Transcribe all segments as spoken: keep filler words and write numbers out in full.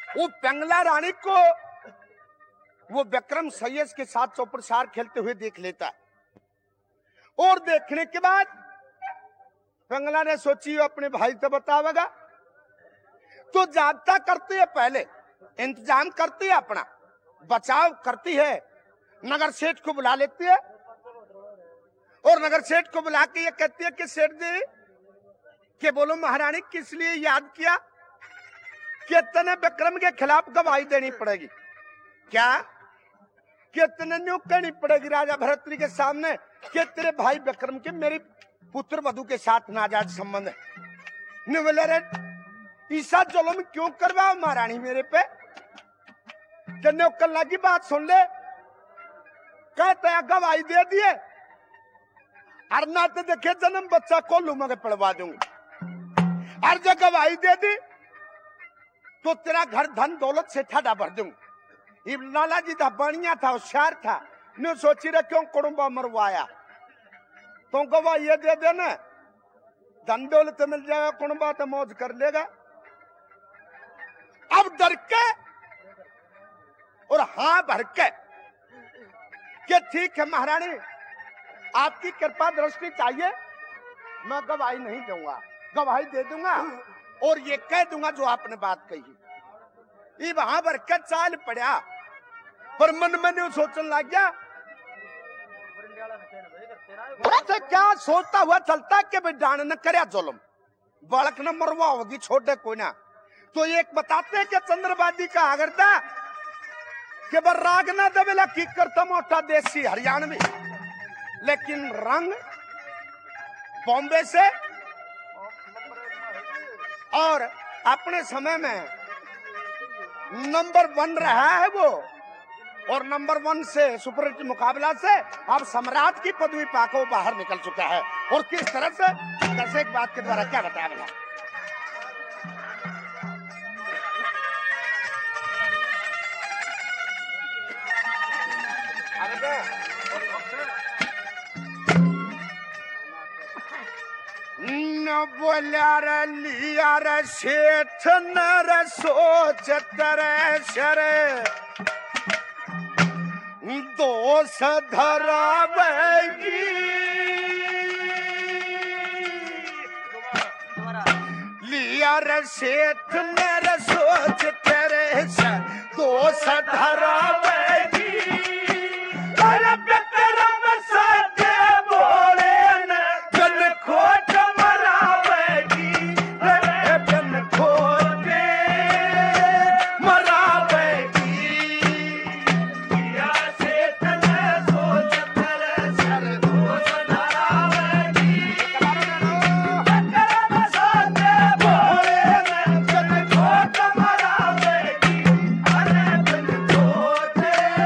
वो पिंगला रानी को वो विक्रम सैयद के साथ चौपरसार खेलते हुए देख लेता है और देखने के बाद पिंगला ने सोची अपने भाई तो बतावेगा, तो जागता करती है, पहले इंतजाम करती है, अपना बचाव करती है, नगर सेठ को बुला लेती है और नगर सेठ को बुला के ये कहती है कि सेठ जी के बोलो महारानी किस लिए याद किया कि तने विक्रम के खिलाफ गवाही देनी पड़ेगी, क्या कितने न्यू कहनी पड़ेगी राजा भरतरी के सामने कि तेरे भाई विक्रम के मेरी पुत्र वधु के साथ नाजायज संबंध है। बोले रे ईसा जुल्म क्यों करवाओ महारानी मेरे पे, जन्ने कल्ला की बात सुन ले, कहते हैं गवाही दे दिए और ना तो देखे जन्म बच्चा को लूमा के पड़वा दूंगी, और जब गवाही दे दी तो तेरा घर धन दौलत से ठाडा भर दूंगी। इब लाला जी था बढ़िया था, होशियार था, न्यू सोची रहे क्यों कुड़ुम्बा मरवाया, तो गवाही ये दे देना धन दौलत मिल जाएगा, कुड़ुम्बा तो मौज कर लेगा। अब डर के और हाँ भर के कि ठीक है महारानी आपकी कृपा दृष्टि चाहिए, मैं गवाही नहीं दूंगा, गवाही दे दूंगा और ये कह दूंगा जो आपने बात कही। ये वहां भर के चाल पड़ा पर मन में नहीं सोचने लग गया, तो क्या सोचता हुआ चलता कि भाई डांड न करे जुल्म, बालक न मरवा होगी छोटे कोई ना। तो एक बताते कि चंद्रबादी का आगरता कि बर राग ना दबेला की करता मोटा देसी हरियाणवी, लेकिन रंग बॉम्बे से और अपने समय में नंबर वन रहा है वो, और नंबर वन से सुपरहिट मुकाबला से अब सम्राट की पदवी पाकर बाहर निकल चुका है। और किस तरह से कैसे एक बात के द्वारा क्या बताया गया, न बोलिया रे लिया रे सेठ न रे सोच तेरे शरे दोष धरावेगी, लिया रे सेठ न रे सोच तेरे शर दोष धरावेगी, अरे विक्रम सत्य बोले न जन खोट मरावेगी, अरे जन खोट मरावेगी, लिया सेठ ने सोच तेरे सर दोष धरावेगी, विक्रम सत्य बोले न जन खोट मरावेगी, अरे जन खोट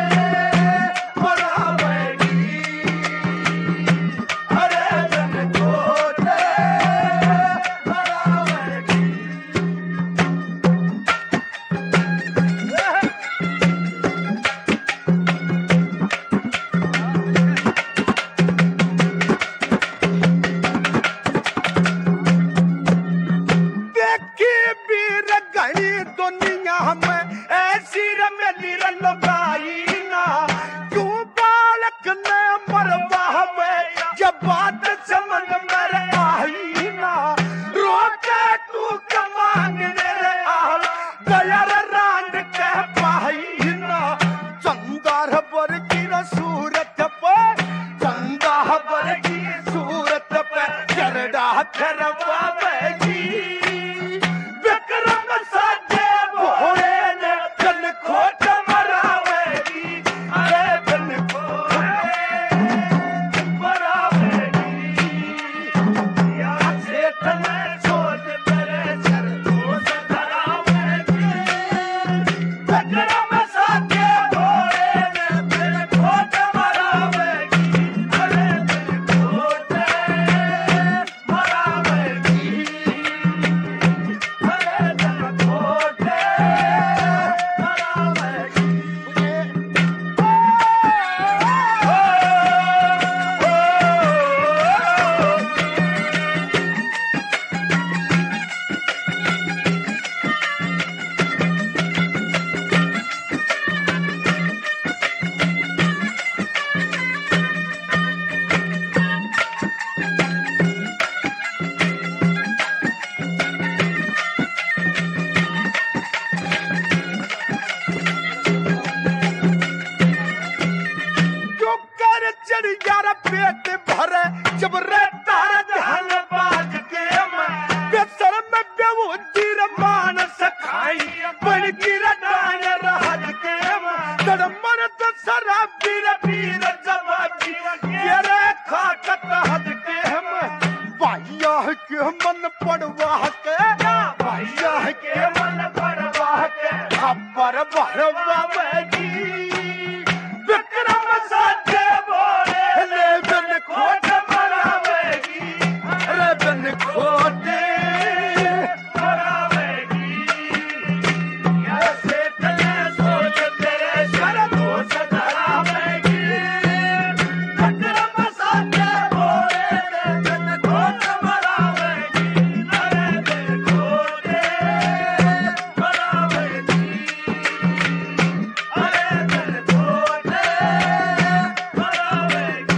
दुनिया में ऐसी रमेली रलगाई ना, क्यों बालक ने मरवावे जब बात समझ में आई ना, रोते तू कमांगने रे आल गयर रांड कह पाई ना, चंदार पर की सूरत पर चंदा पर की सूरत पर चरड़ा करवावेगी, विक्रम साजे भोले ने जन खोट मरावेगी, अरे जन खोट मरावेगी, या सेठ ने सोच तेरे सर दोष धरावेगी, पर भरवावेगी विक्रम सच्चे बोले ले बिन खोट मरावेगी अरे बिन खोटे मरावेगी ऐसे तने सोच तेरे सर दोष धरावेगी विक्रम सच्चे बोले ले बिन खोट मरावेगी अरे बिन खोटे मरावेगी अरे बिन खोटे मरावेगी।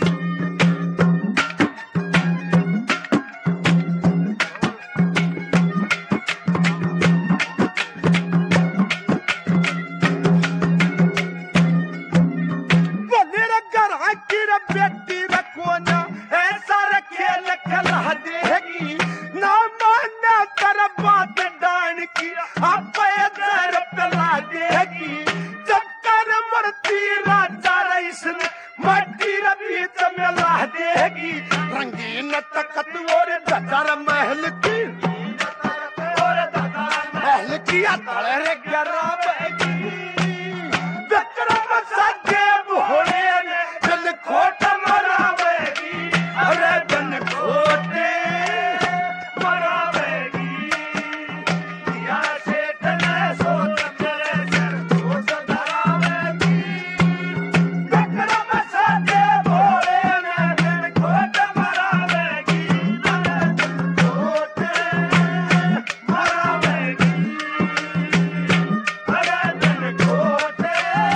बोले रे गरा की रे बेटी रे कोना ऐसा रे खेल खिला देगी ना माना कर बात डान की आप दर पिला देगी जब कर मरती राजा रईस मट्टी रे बीच में ला देगी रंगीन तकत और ददर महल की और ददर महल की अतड़ रे गरावेगी विक्रम सच्चे बोले ने बिन खोट मरावेगी अरे बिन खोटे मरावेगी या सेठ ने सोच तेरे सर दोष धरावेगी विक्रम सच्चे बोले ने बिन खोट मरावेगी अरे बिन खोटे मरावेगी अरे बिन खोटे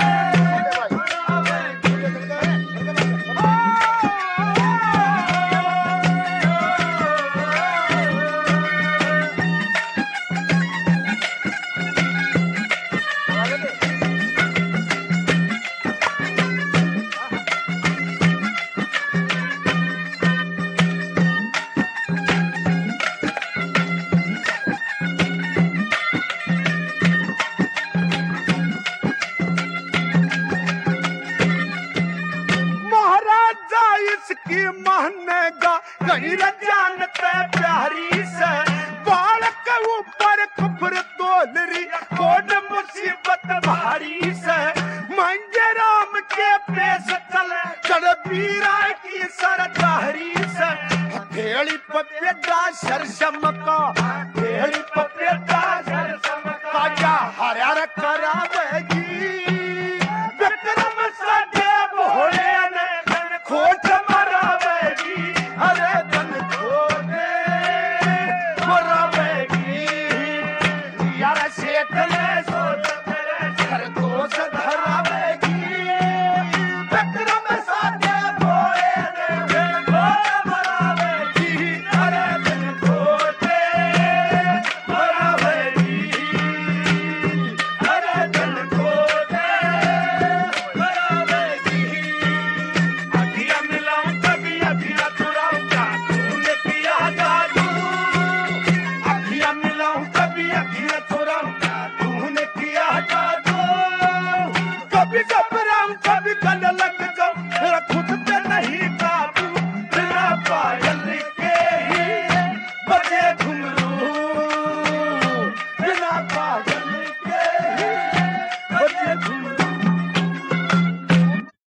महाराजा इसकी महनेगा कहीं न जानते प्यारी से बालक ऊपर कुफर तोलरी कोड मुसीबत भारी से मंगे राम के पेश चले चढ़ बीरा की सरदारी से हथेली पपेटा सरसम का हथेली पपेटा सरसम का जा हरार करावेगी विक्रम सच्चे बोले ने बिन खोट मरावेगी अरे बिन खोटे मरावेगी यार सेठ ने सोच तेरे सर दोष धरावेगी विक्रम सच्चे बोले ने बिन खोट मरावेगी अरे बिन खोटे मरावेगी अरे बिन खोटे मरावेगी। अखियां मिलाऊं कभी अखियां चुराऊं क्या तूने किया जादू अखियां मिलाऊं कभी अखियां चुराऊं क्या तूने किया जादू कभी घबराऊं कभी गले लग